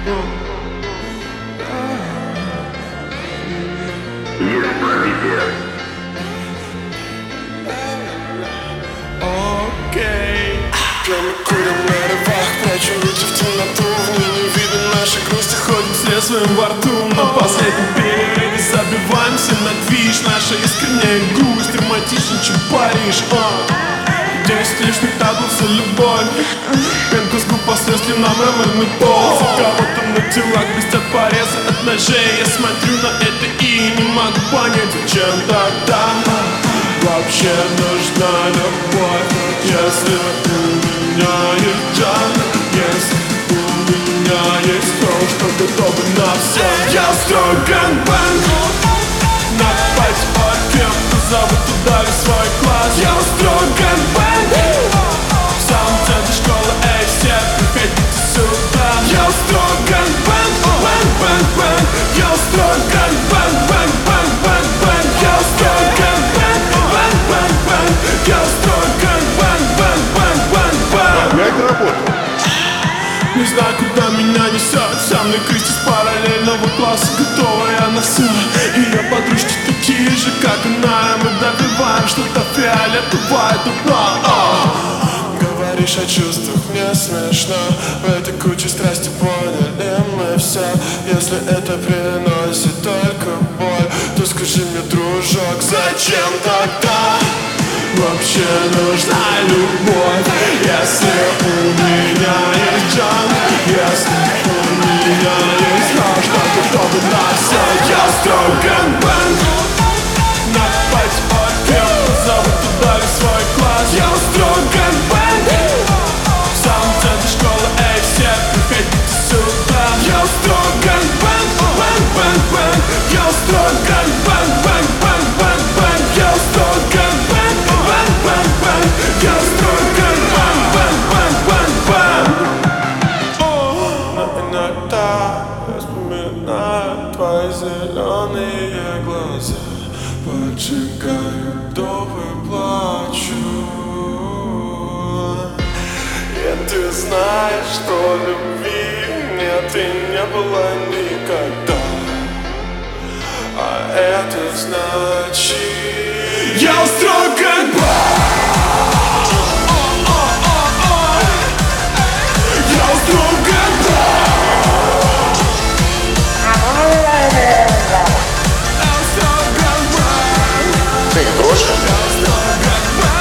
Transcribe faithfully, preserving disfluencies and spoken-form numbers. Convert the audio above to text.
Окей. Прямо курим на рывах, прячем руки в темноту. В ней не видно нашей грусти, ходим с трезвым во рту. На последнем перерыве забиваемся на движ. Наша искренняя грусть, драматичнее, чем Париж. Десять лишних таблов за любовь. Пенка с губ последствий на мраморный пол. За кого-то на телах блестят порезы от ножей. Я смотрю на это и не могу понять, зачем тогда вообще нужна любовь. Если у меня есть Джан, если у меня есть то, что готово на все. Я строю гэнгбэнг, надо пойти опиум, позову туда весь свой класс. Я устрою гэнгбэнг в самом центре школы, эй, все приходите сюда. Я устрою гэнгбэнг, бэнг, бэнг, бэнг. Я устрою гэнгбэнг, бэнг, бэнг, бэнг, бэнг. Я устрою гэнгбэнг, бэнг, бэнг, бэнг. Я устрою гэнгбэнг, бэнг, бэнг, бэнг, бэнг. Как это работает? Не знаю, куда меня несет. Со мной Кристи с параллельного класса, готовая на все. Ее подружки такие же, как она. Мы добиваем что-то фиолетовое дно. Говоришь о чувствах, мне смешно. В этой куче страсти поняли мы все. Если это приносит только боль, то скажи мне, дружок, зачем тогда вообще нужна любовь? Если у меня есть Джан, если у меня есть то, что готово на все. Я строю гэнгбэнг, надо пойти опиум, позову туда весь свой класс. Я устрою гэнгбэнг в самом центре школы, эй, все приходите сюда. Я устрою гэнгбэнг, бэнг, бэнг, бэнг. Я устрою гэнгбэнг, бэнг, бэнг, бэнг, бэнг. Я устрою гэнгбэнг, бэнг, бэнг, бэнг. Я устрою гэнгбэнг, бэнг, бэнг, бэнг, бэнг. Но иногда я вспоминаю твои зеленые глаза, поджигаю вдовы, плачу. И ты знаешь, что любви нет и не было никогда. А это значит, я устрою гэнгбэнг. Я устрою гэнгбэнг. Ты не дрожишь? Я устрою гэнгбэнг.